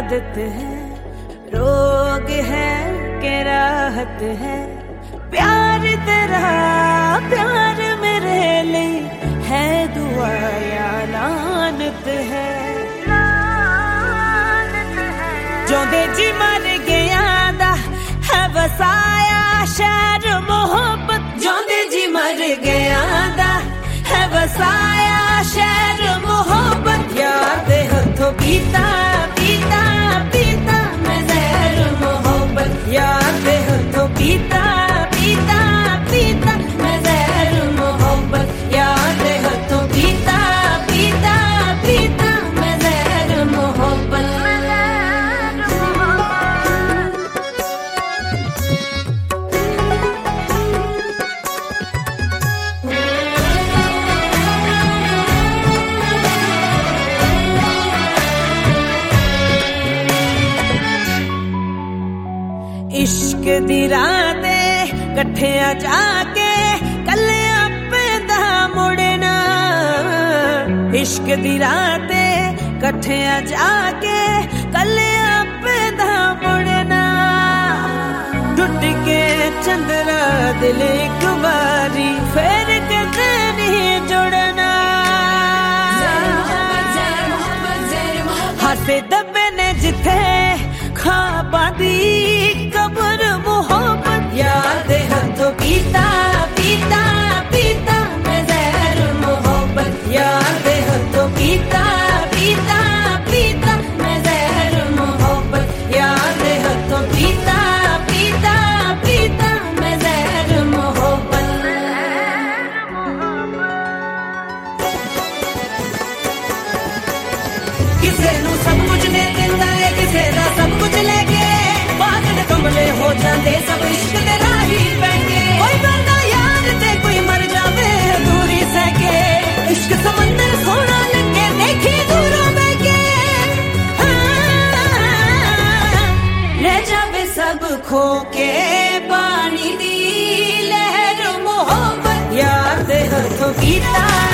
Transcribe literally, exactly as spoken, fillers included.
आदत है, रोग है के राहत है, प्यार तेरा प्यार मेरे लिए है दुआ या लानत है। जोंदे जी मर गया दा है वसाया शहर मोहब्बत, जोंदे जी मर गया दा है वसाया शहर मोहब्बत। याद हथों पीता पीता पीता मैं जहर मोहब्बत, याद हथों पीता पीता पीता मैं जहर मोहब्बत, याद हथों पीता पीता पीता मैं जहर मोहब्बत। इश्क दी राते कट्ठिया जाके कल्ले आपे दा मुड़ना, इश्क दी राते कट्ठिया जाके कल्ले आपे दा मुड़ना। टुट के चंद्रा दिल एक बारी फिर कदे नहीं जुड़ना। हासे दबे ने जिथे खाबा दी कबर मोहब्बत, याद हथों पीता पीता पीता मैं जहर मोहब्बत, याद हथों पीता पीता पीता मैं जहर मोहब्बत, याद हथों पीता पीता पीता मैं जहर मोहब्बत। किसे नू सब कुछ दे दिंदा है, किसे दा सब कुछ लेके पागल कमले हो जाते सब इश्क दे राही पैके। कोई बंदा यार ते कोई मर जावे दूरी सके, इश्क समंदर सोना लगे देखी दूरों बैके। ले जावे सब खो के पानी दी लहर मोहब्बत, याद हथों पीता